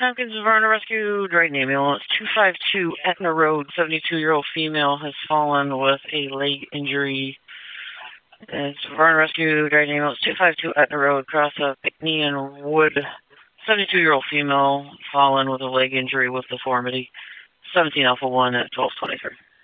Tompkins Varna Rescue, Drayton Ambulance, 252 Etna Road, 72-year-old female has fallen with a leg injury. It's Varna Rescue, Drayton Ambulance, 252 Etna Road, across of Pickney and Wood. 72-year-old female fallen with a leg injury with deformity. 17 Alpha 1 at 1223.